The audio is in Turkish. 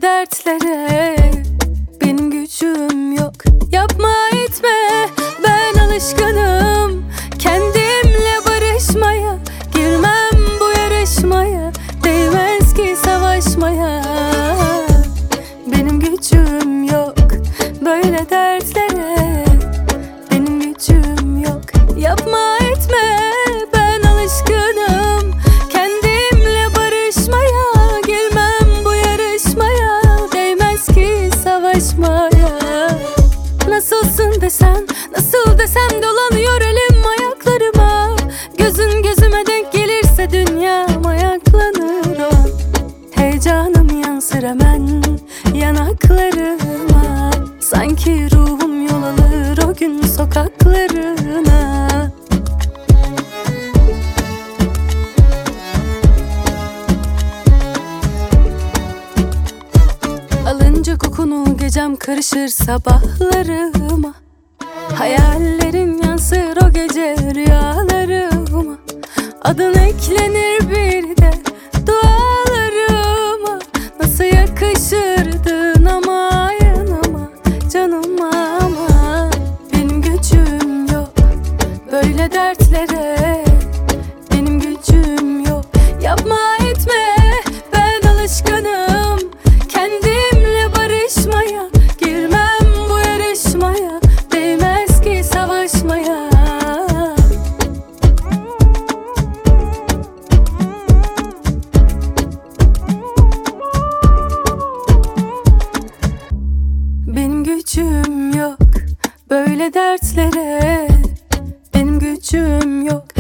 dertlere benim gücüm yok. Yapma etme, ben alışkınım kendimle barışmaya. Girmem bu yarışmaya, değmez ki savaşmaya. Benim gücüm yok böyle dertlere, benim gücüm yok. Yapma etme, ben alışkınım kendimle barışmaya. Girmem bu yarışmaya, değmez ki savaşmaya. Nasılsın desem, nasıl desem dolanıyor elim ayaklarıma. Gözün gözüme denk gelirse dünyam ayaklanır o an. Heyecanım yansır hemen yanaklarıma. Sanki ruhum yol alır o gün sokaklarına. Alınca kokunu gecem karışır sabahlarıma. Hayallerin yansır o gece rüyalarıma. Adın eklenir bir de dualarıma. Nasıl yakışırdın ama yanıma, canıma ama. Benim gücüm yok böyle dertlere, benim gücüm yok. Yapma etme, ben alışkınım kendimle barışmaya. Girmem bu yarışmaya, değmez ki savaşmaya. Benim gücüm yok böyle dertlere, benim gücüm yok.